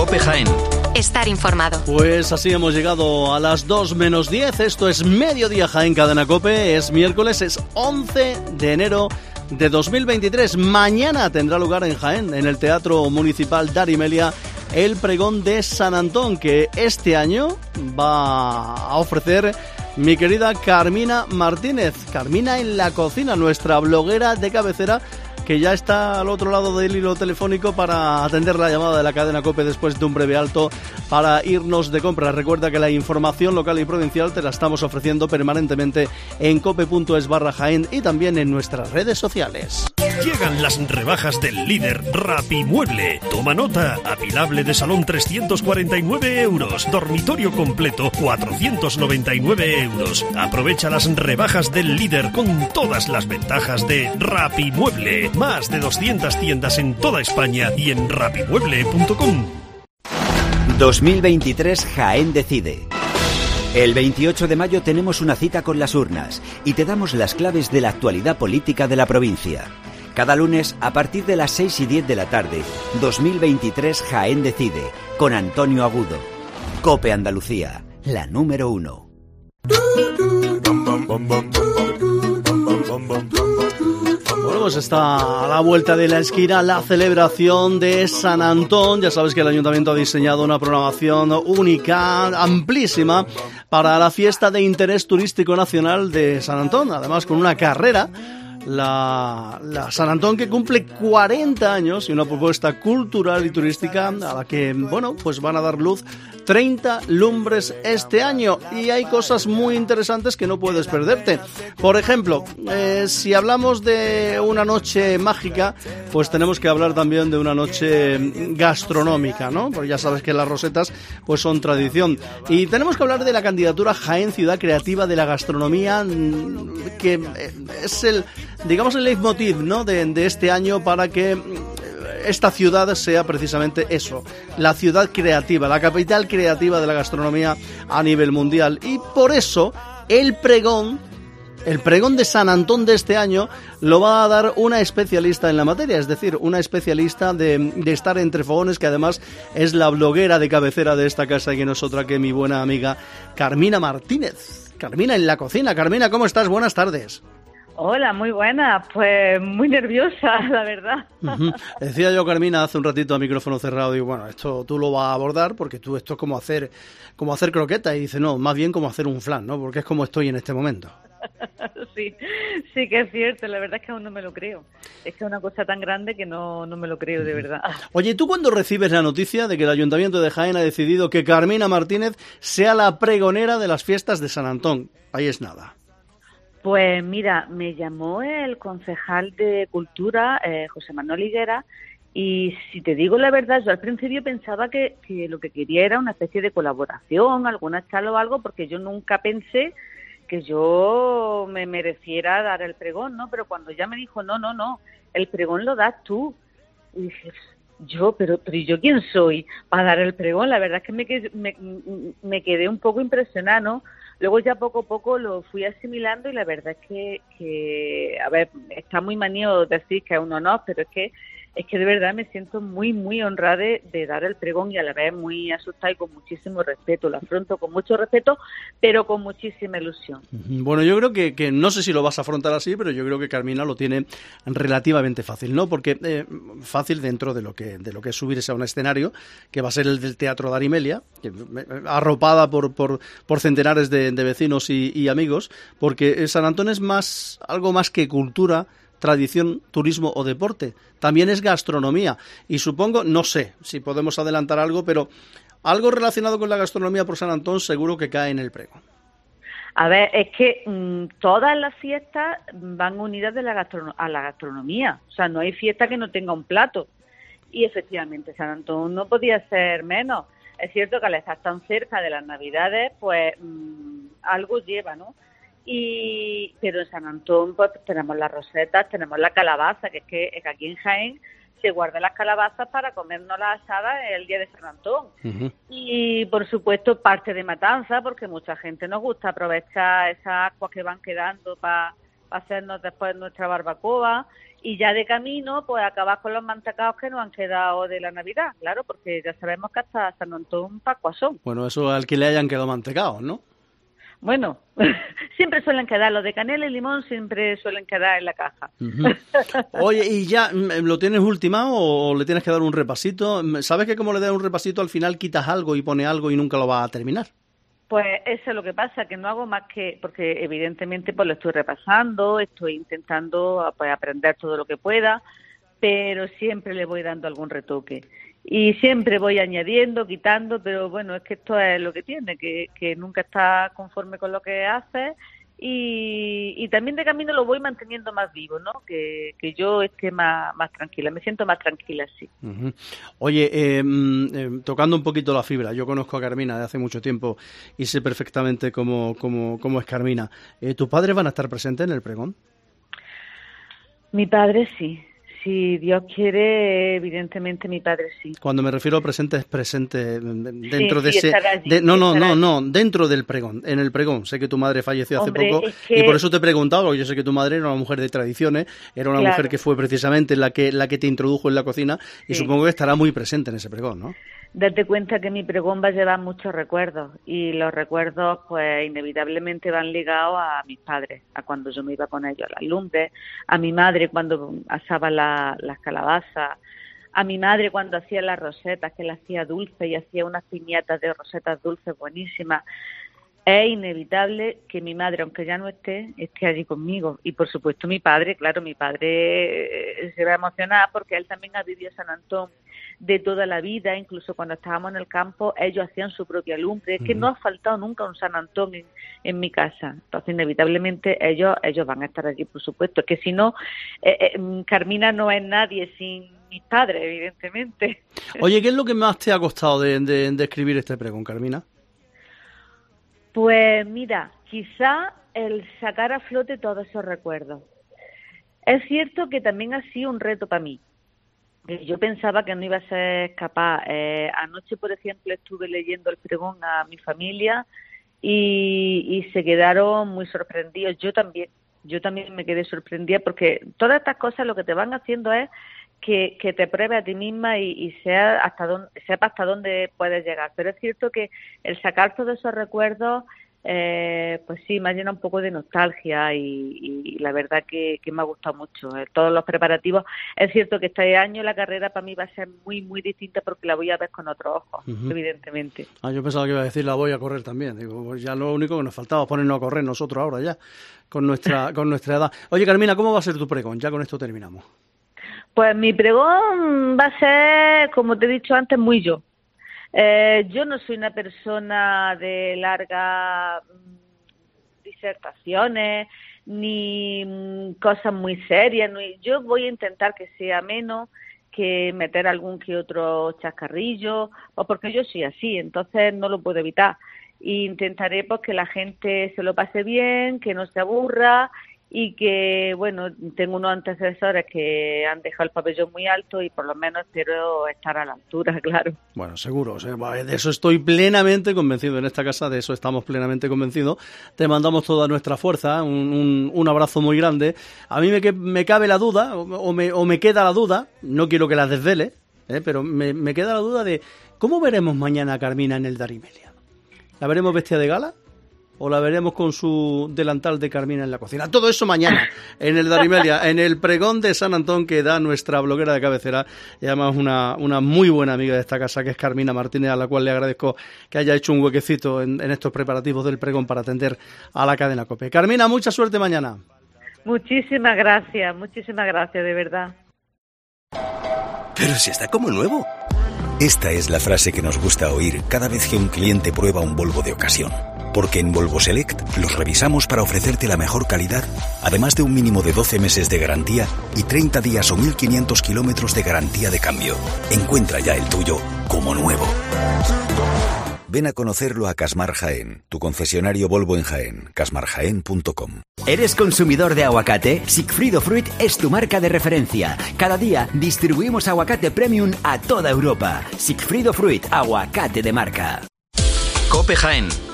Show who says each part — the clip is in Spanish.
Speaker 1: COPE Jaén.
Speaker 2: Estar informado.
Speaker 3: Pues así hemos llegado a las 2 menos 10. Esto es Mediodía Jaén Cadena COPE. Es miércoles, es 11 de enero de 2023. Mañana tendrá lugar en Jaén, en el Teatro Municipal de Arimelia, el pregón de San Antón, que este año va a ofrecer mi querida Carmina Martínez. Carmina en la cocina, nuestra bloguera de cabecera, que ya está al otro lado del hilo telefónico para atender la llamada de la cadena COPE después de un breve alto para irnos de compras. Recuerda que la información local y provincial te la estamos ofreciendo permanentemente en cope.es/Jaén y también en nuestras redes sociales.
Speaker 4: Llegan las rebajas del líder Rapimueble. Toma nota, apilable de salón 349 euros, dormitorio completo 499 euros. Aprovecha las rebajas del líder con todas las ventajas de Rapimueble. Más de 200 tiendas en toda España y en rapimueble.com.
Speaker 5: 2023 Jaén decide. El 28 de mayo tenemos una cita con las urnas y te damos las claves de la actualidad política de la provincia. Cada lunes, a partir de las 6 y 10 de la tarde, 2023 Jaén decide, con Antonio Agudo. COPE Andalucía, la número 1.
Speaker 3: Bueno, pues está a la vuelta de la esquina la celebración de San Antón. Ya sabes que el Ayuntamiento ha diseñado una programación única, amplísima, para la fiesta de interés turístico nacional de San Antón. Además, con una carrera, la San Antón, que cumple 40 años, y una propuesta cultural y turística a la que, bueno, pues van a dar luz 30 lumbres este año, y hay cosas muy interesantes que no puedes perderte. Por ejemplo, si hablamos de una noche mágica, pues tenemos que hablar también de una noche gastronómica, ¿no? Porque ya sabes que las rosetas pues son tradición. Y tenemos que hablar de la candidatura Jaén Ciudad Creativa de la Gastronomía, que es el leitmotiv, ¿no?, de este año, para que esta ciudad sea precisamente eso, la ciudad creativa, la capital creativa de la gastronomía a nivel mundial. Y por eso el pregón de San Antón de este año lo va a dar una especialista en la materia, es decir, una especialista de estar entre fogones, que además es la bloguera de cabecera de esta casa, y que no es otra que mi buena amiga Carmina Martínez. Carmina en la cocina. Carmina, ¿cómo estás? Buenas tardes.
Speaker 6: Hola, muy buena, pues muy nerviosa, la verdad.
Speaker 3: Decía yo, Carmina, hace un ratito a micrófono cerrado, digo, bueno, esto tú lo vas a abordar, porque esto es como hacer croquetas, y dice, no, más bien como hacer un flan, ¿no? Porque es como estoy en este momento.
Speaker 6: Sí que es cierto, la verdad es que aún no me lo creo. Es que es una cosa tan grande que no me lo creo, de verdad.
Speaker 3: Oye, ¿tú cuándo recibes la noticia de que el Ayuntamiento de Jaén ha decidido que Carmina Martínez sea la pregonera de las fiestas de San Antón? Ahí es nada.
Speaker 6: Pues mira, me llamó el concejal de Cultura, José Manuel Higuera, y si te digo la verdad, yo al principio pensaba que lo que quería era una especie de colaboración, alguna charla o algo, porque yo nunca pensé que yo me mereciera dar el pregón, ¿no? Pero cuando ya me dijo, no, el pregón lo das tú. Y dije, pero ¿yo quién soy para dar el pregón? La verdad es que me quedé un poco impresionada, ¿no? Luego ya poco a poco lo fui asimilando, y la verdad es que a ver, está muy manío decir que es un honor, pero es que de verdad me siento muy, muy honrada de dar el pregón, y a la vez muy asustada y con muchísimo respeto. Lo afronto con mucho respeto, pero con muchísima ilusión.
Speaker 3: Bueno, yo creo que no sé si lo vas a afrontar así, pero yo creo que Carmina lo tiene relativamente fácil, ¿no? Porque fácil dentro de lo que es subirse a un escenario, que va a ser el del Teatro de Arimelia, arropada por centenares de vecinos y amigos, porque San Antón es algo más que cultura, tradición, turismo o deporte. También es gastronomía, y supongo, no sé si podemos adelantar algo, pero algo relacionado con la gastronomía por San Antón seguro que cae en el pregón.
Speaker 6: A ver, es que todas las fiestas van unidas a la gastronomía. O sea, no hay fiesta que no tenga un plato. Y efectivamente, San Antón no podía ser menos. Es cierto que al estar tan cerca de las Navidades, pues algo lleva, ¿no? Pero en San Antón pues tenemos las rosetas, tenemos la calabaza, que es que aquí en Jaén se guardan las calabazas para comernos las asadas el día de San Antón. Uh-huh. Y por supuesto parte de matanza, porque mucha gente nos gusta aprovechar esas aguas que van quedando para hacernos después nuestra barbacoa. Y ya de camino, pues acabas con los mantecaos que nos han quedado de la Navidad, claro, porque ya sabemos que hasta San Antón Pascuasón.
Speaker 3: Bueno, eso al que le hayan quedado mantecaos, ¿no?
Speaker 6: Bueno, siempre suelen quedar, los de canela y limón siempre suelen quedar en la caja.
Speaker 3: Oye, ¿y ya lo tienes ultimado o le tienes que dar un repasito? ¿Sabes que como le das un repasito al final quitas algo y pone algo y nunca lo vas a terminar?
Speaker 6: Pues eso es lo que pasa, que no hago más que, porque evidentemente pues lo estoy repasando, estoy intentando pues aprender todo lo que pueda, pero siempre le voy dando algún retoque. Y siempre voy añadiendo, quitando, pero bueno, es que esto es lo que tiene, que nunca está conforme con lo que hace y también de camino lo voy manteniendo más vivo, ¿no? Que yo esté más tranquila, me siento más tranquila, sí.
Speaker 3: Uh-huh. Oye, tocando un poquito la fibra, yo conozco a Carmina de hace mucho tiempo y sé perfectamente cómo es Carmina. ¿Tus padres van a estar presentes en el pregón?
Speaker 6: Mi padre sí. Si Dios quiere, evidentemente mi padre sí.
Speaker 3: Cuando me refiero a presente, es presente dentro de ese...
Speaker 6: Allí,
Speaker 3: no, dentro del pregón, en el pregón. Sé que tu madre falleció hace poco y por eso te he preguntado, porque yo sé que tu madre era una mujer de tradiciones, era una mujer que fue precisamente la que te introdujo en la cocina y supongo que estará muy presente en ese pregón, ¿no?
Speaker 6: Date cuenta que mi pregón va a llevar muchos recuerdos y los recuerdos pues inevitablemente van ligados a mis padres, a cuando yo me iba con ellos a las lumbres, a mi madre cuando asaba las calabazas, a mi madre cuando hacía las rosetas, que las hacía dulces y hacía unas piñatas de rosetas dulces buenísimas. Es inevitable que mi madre, aunque ya no esté allí conmigo. Y por supuesto mi padre, claro, mi padre se va a emocionar porque él también ha vivido San Antón de toda la vida, incluso cuando estábamos en el campo, ellos hacían su propia lumbre. Es que no ha faltado nunca un San Antón en mi casa. Entonces, inevitablemente, ellos van a estar allí, por supuesto. Es que si no, Carmina no es nadie sin mis padres, evidentemente.
Speaker 3: Oye, ¿qué es lo que más te ha costado de escribir este pregón, Carmina?
Speaker 6: Pues mira, quizá el sacar a flote todos esos recuerdos. Es cierto que también ha sido un reto para mí. Yo pensaba que no iba a ser capaz. Anoche, por ejemplo, estuve leyendo el pregón a mi familia y se quedaron muy sorprendidos. Yo también me quedé sorprendida porque todas estas cosas lo que te van haciendo es que te pruebes a ti misma y sepas hasta dónde puedes llegar. Pero es cierto que el sacar todos esos recuerdos, pues sí, me ha llenado un poco de nostalgia y la verdad que me ha gustado mucho. Todos los preparativos. Es cierto que este año la carrera para mí va a ser muy, muy distinta porque la voy a ver con otros ojos, evidentemente.
Speaker 3: Yo pensaba que iba a decir la voy a correr también. Digo, pues ya lo único que nos faltaba es ponernos a correr nosotros ahora ya, con nuestra edad. Oye, Carmina, ¿cómo va a ser tu pregón? Ya con esto terminamos.
Speaker 6: Pues mi pregón va a ser, como te he dicho antes, muy yo. Yo no soy una persona de largas disertaciones ni cosas muy serias. Yo voy a intentar que sea menos, que meter algún que otro chascarrillo, pues porque yo soy así, entonces no lo puedo evitar. E intentaré pues que la gente se lo pase bien, que no se aburra y que, bueno, tengo unos antecesores que han dejado el pabellón muy alto y por lo menos espero estar a la altura, claro. Bueno,
Speaker 3: seguro, o sea, de eso estoy plenamente convencido en esta casa, de eso estamos plenamente convencidos. Te mandamos toda nuestra fuerza, un abrazo muy grande. A mí me cabe la duda, o me queda la duda, no quiero que la desvele, pero me queda la duda de ¿cómo veremos mañana a Carmina en el Darimelia? ¿La veremos vestida de gala? ¿O la veremos con su delantal de Carmina en la cocina? Todo eso mañana, en el Darimelia, en el pregón de San Antón que da nuestra bloguera de cabecera, y además una muy buena amiga de esta casa, que es Carmina Martínez, a la cual le agradezco que haya hecho un huequecito en estos preparativos del pregón para atender a la cadena COPE. Carmina, mucha suerte mañana.
Speaker 6: Muchísimas gracias, de verdad.
Speaker 1: Pero si está como nuevo. Esta es la frase que nos gusta oír cada vez que un cliente prueba un Volvo de ocasión. Porque en Volvo Select los revisamos para ofrecerte la mejor calidad, además de un mínimo de 12 meses de garantía y 30 días o 1.500 kilómetros de garantía de cambio. Encuentra ya el tuyo como nuevo. Ven a conocerlo a Casmar Jaén, tu concesionario Volvo en Jaén, casmarjaén.com.
Speaker 5: ¿Eres consumidor de aguacate? Sigfrido Fruit es tu marca de referencia. Cada día distribuimos aguacate premium a toda Europa. Sigfrido Fruit, aguacate de marca.
Speaker 2: COPE Jaén.